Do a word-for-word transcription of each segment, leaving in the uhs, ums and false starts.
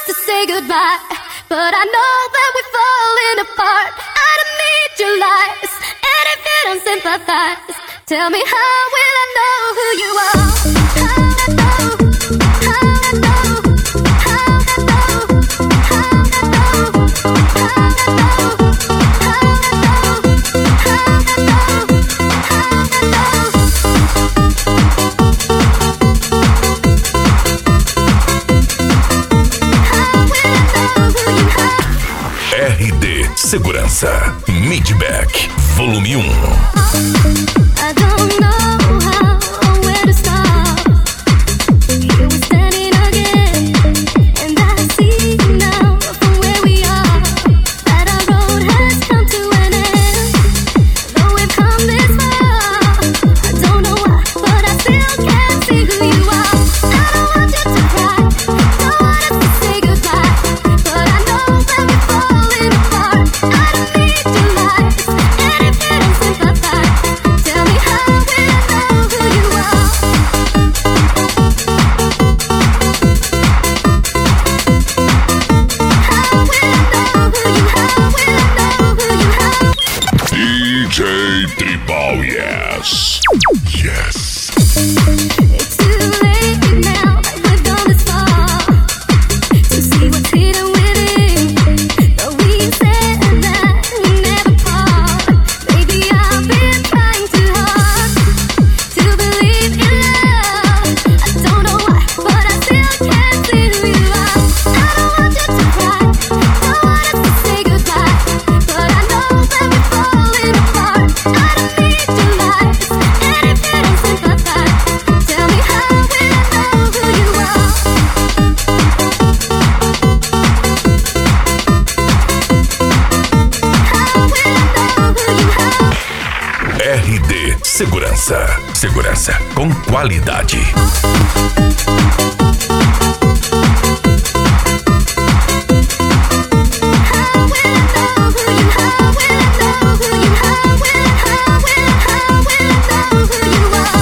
to say goodbye, but I know that we're falling apart. I don't need your lies, and if you don't sympathize, tell me how will I know who you are? How I know, how I know, how I know, how I know, how I know, how I know, how I know, R D Segurança Midback Volume um. I don't know how or where to start. Here we're standing again, and I see now from where we are that our road has come to an end. Though we've come this far, I don't know why, but I still can't see who you are. I don't want you to cry, don't want us to say goodbye, but I know that we're falling apart. I don't need your lies, and if you don't sympathize, tell me how will I know who you are? How will I know who you are? How will I know who you are? D J Tribal, yes. Yes. It's too late now that we've gone this far to see what's hidden within. Though we said that we never part, maybe I've been trying too hard to believe in love. I don't know why, but I still can't see who you are. I don't want you to cry, don't want us to say goodbye, but I know that we're falling apart. I don't need your lies, and if you don't sympathize, tell me how will I know who you are? How will I know who you are? R D Segurança. Segurança com qualidade. How will I know who you are? How will I know who you are? How will I, how will I, how will I know who you are?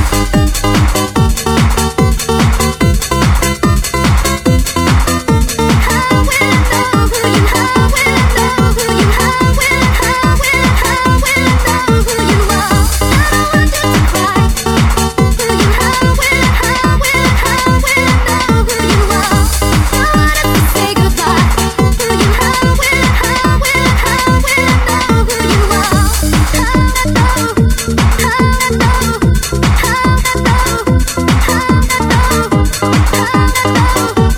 How will I know who you are? How will I know who you are? How will I, how will I, how will I know who you are? I don't want you to cry, who you are? How will I, how will I, how will I know who you are? Don't want us to say goodbye, who you are? How will I, how will I, how will I know who you are? How I know, how I know, how I know, how I know, how I know, how I know,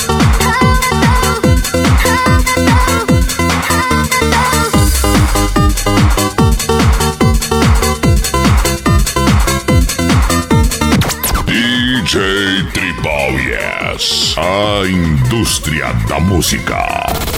D J Tribal, yes. A indústria da música.